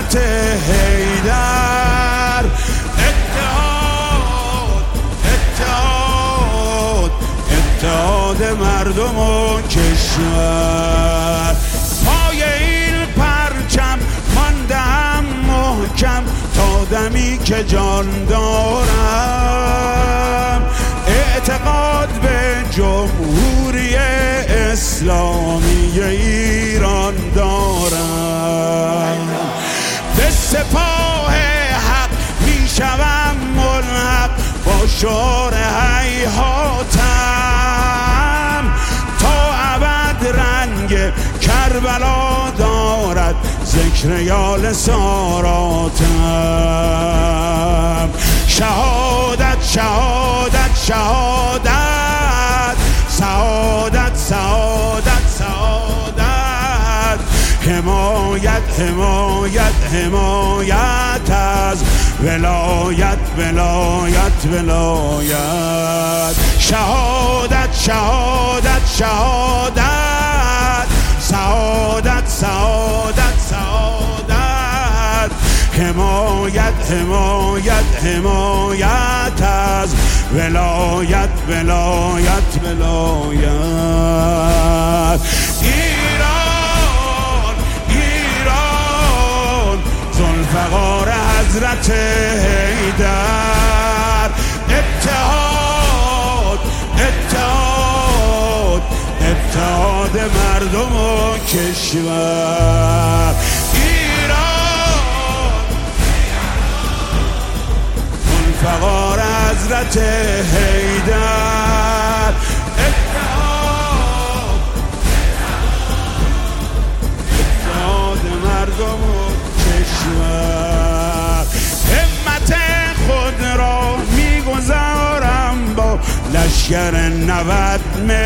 حضرت حیدر. اتحاد اتحاد اتحاد مردم و کشور. پای این پرچم ماندم محکم تا دمی که جان دارم. اعتقاد به جمهوری اسلامی ایران دارم. به سپاه حق میشوم ملحق با شعار هیهاتم. تا ابد رنگ کربلا دارد ذکر یال ساراتم. شهادت شهادت شهادت، سعادت سعادت سعادت، حمایت حمایت حمایت از ولایت ولایت ولایت. شهادت شهادت شهادت، سعادت سعادت سعادت، حمایت حمایت حمایت از ولایت ولایت ولایت. ایران ایران ذوالفقار حضرت حیدر. اتحاد اتحاد اتحاد مردم و کشور. ذوالفقار حضرت حیدر. اتحاد اتحاد مردم و کشور. همت خود را میگذارم با لشکر 90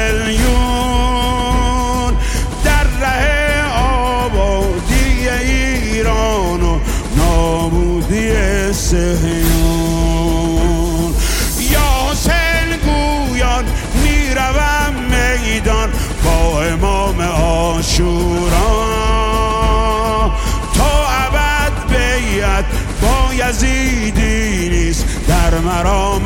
میلیون در ره آبادی ایران و نابودی صهیون. یا حسین گویان میروم میدان با امام عاشورا. تا ابد بیعت با یزیدی نیست در مرام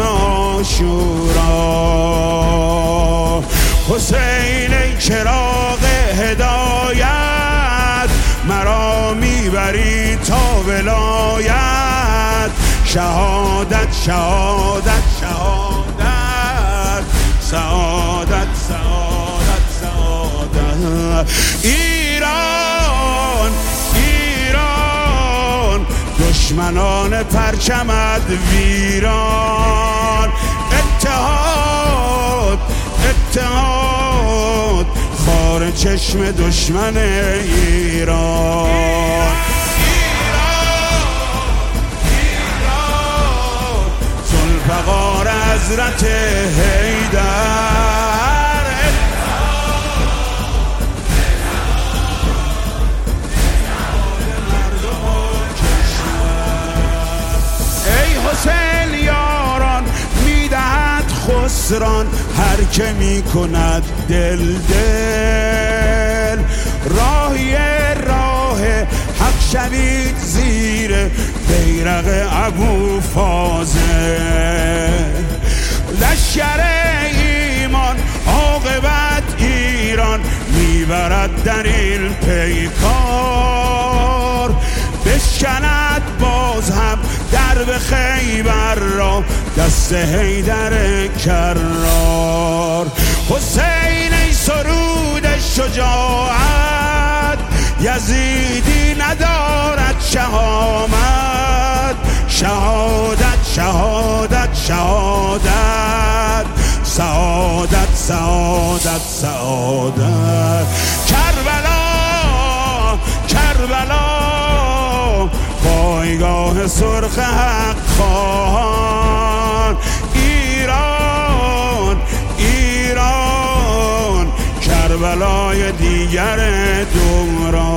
عاشورا. حسین ای چراغ هدایت مرا میبری تا ولایت. شهادت شهادت شهادت، سعادت سعادت سعادت. ایران ایران دشمنان پرچمت ویران. اتحاد اتحاد خار چشم دشمن ایران. ذوالفقار حضرت حیدر. ای حسین یاران میدهد خسران هر که میکند دل دل. راهی راه حق شوید زیر بیرق ابو فاضل. لشکر ایمان عاقبت ایران میبرد در این پیکار. بشکند باز هم درب خیبر را دست حیدر کرار. حسین ای سرود شجاعت یزیدی ندارد شهامت. شهادت شهادت شهادت، سعادت سعادت سعادت. کربلا کربلا پایگاه سرخ حق خواهان. ایران ایران کربلای دیگر دوران.